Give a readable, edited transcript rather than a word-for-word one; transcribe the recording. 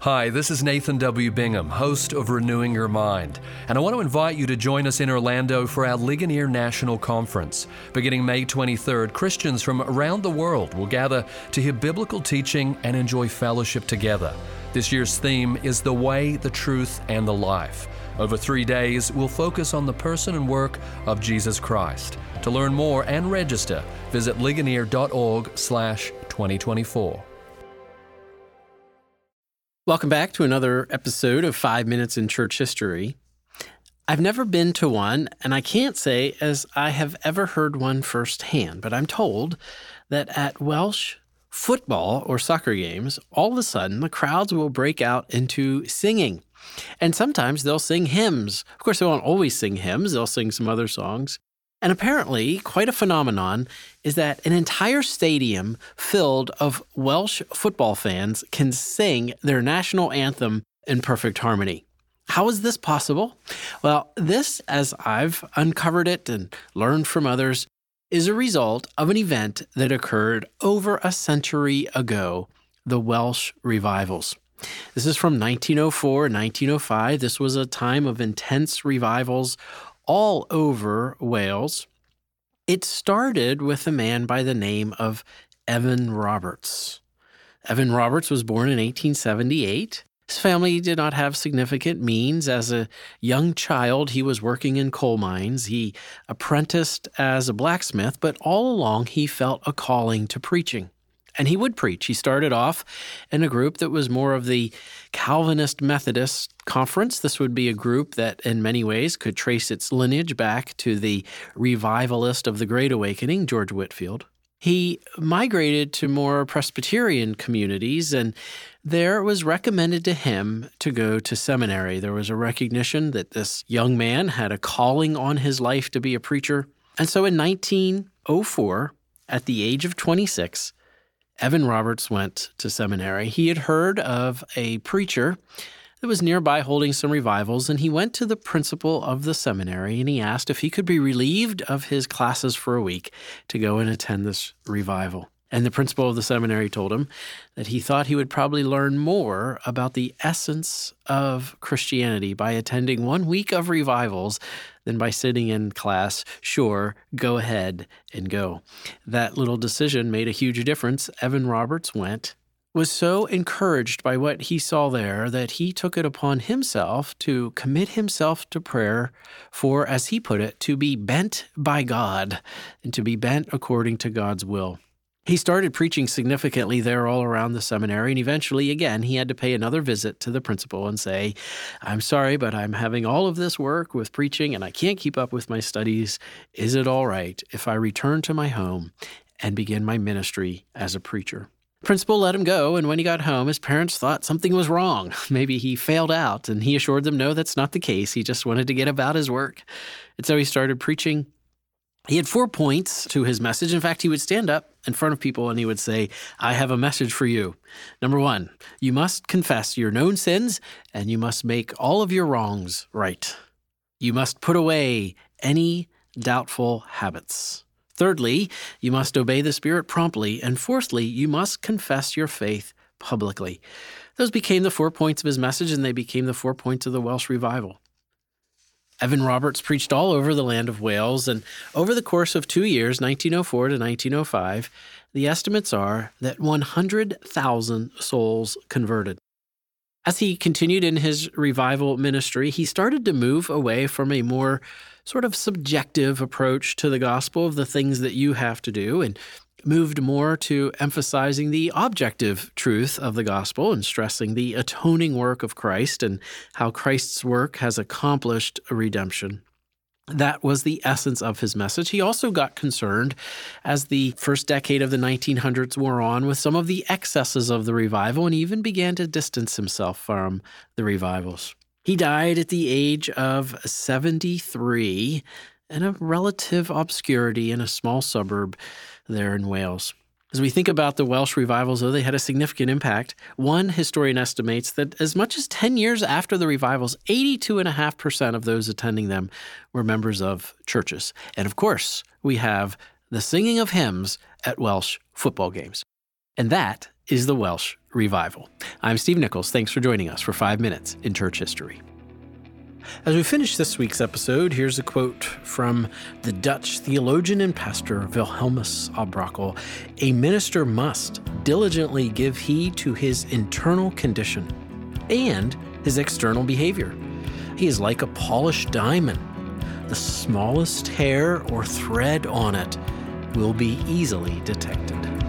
Hi, this is Nathan W. Bingham, host of Renewing Your Mind, and I want to invite you to join us in Orlando for our Ligonier National Conference. Beginning May 23rd, Christians from around the world will gather to hear biblical teaching and enjoy fellowship together. This year's theme is The Way, the Truth, and the Life. Over 3 days, we'll focus on the person and work of Jesus Christ. To learn more and register, visit ligonier.org/2024. Welcome back to another episode of 5 Minutes in Church History. I've never been to one, and I can't say as I have ever heard one firsthand, but I'm told that at Welsh football or soccer games, all of a sudden the crowds will break out into singing. And sometimes they'll sing hymns. Of course, they won't always sing hymns. They'll sing some other songs. And apparently, quite a phenomenon is that an entire stadium filled of Welsh football fans can sing their national anthem in perfect harmony. How is this possible? Well, this, as I've uncovered it and learned from others, is a result of an event that occurred over a century ago, the Welsh revivals. This is from 1904 and 1905. This was a time of intense revivals all over Wales. It started with a man by the name of Evan Roberts. Evan Roberts was born in 1878. His family did not have significant means. As a young child, he was working in coal mines. He apprenticed as a blacksmith, but all along he felt a calling to preaching. And he would preach. He started off in a group that was more of the Calvinist Methodist Conference. This would be a group that in many ways could trace its lineage back to the revivalist of the Great Awakening, George Whitefield. He migrated to more Presbyterian communities, and there it was recommended to him to go to seminary. There was a recognition that this young man had a calling on his life to be a preacher. And so in 1904, at the age of 26, Evan Roberts went to seminary. He had heard of a preacher that was nearby holding some revivals, and he went to the principal of the seminary and he asked if he could be relieved of his classes for a week to go and attend this revival. And the principal of the seminary told him that he thought he would probably learn more about the essence of Christianity by attending 1 week of revivals than by sitting in class. Sure, go ahead and go. That little decision made a huge difference. Evan Roberts was so encouraged by what he saw there that he took it upon himself to commit himself to prayer for, as he put it, to be bent by God and to be bent according to God's will. He started preaching significantly there all around the seminary, and eventually, again, he had to pay another visit to the principal and say, "I'm sorry, but I'm having all of this work with preaching, and I can't keep up with my studies. Is it all right if I return to my home and begin my ministry as a preacher?" The principal let him go, and when he got home, his parents thought something was wrong. Maybe he failed out, and he assured them, no, that's not the case. He just wanted to get about his work. And so he started preaching. He had 4 points to his message. In fact, he would stand up in front of people and he would say, "I have a message for you. Number 1, you must confess your known sins and you must make all of your wrongs right. You must put away any doubtful habits. Thirdly, you must obey the Spirit promptly. And fourthly, you must confess your faith publicly." Those became the 4 points of his message, and they became the 4 points of the Welsh revival. Evan Roberts preached all over the land of Wales, and over the course of 2 years, 1904 to 1905, the estimates are that 100,000 souls converted. As he continued in his revival ministry, he started to move away from a more sort of subjective approach to the gospel of the things that you have to do, and moved more to emphasizing the objective truth of the gospel and stressing the atoning work of Christ and how Christ's work has accomplished a redemption. That was the essence of his message. He also got concerned, as the first decade of the 1900s wore on, with some of the excesses of the revival, and even began to distance himself from the revivals. He died at the age of 73 in a relative obscurity in a small suburb there in Wales. As we think about the Welsh revivals, though, they had a significant impact. One historian estimates that as much as 10 years after the revivals, 82.5% of those attending them were members of churches. And of course, we have the singing of hymns at Welsh football games. And that is the Welsh Revival. I'm Steve Nichols. Thanks for joining us for 5 Minutes in Church History. As we finish this week's episode, here's a quote from the Dutch theologian and pastor Wilhelmus à Brakel. A minister must diligently give heed to his internal condition and his external behavior. He is like a polished diamond. The smallest hair or thread on it will be easily detected.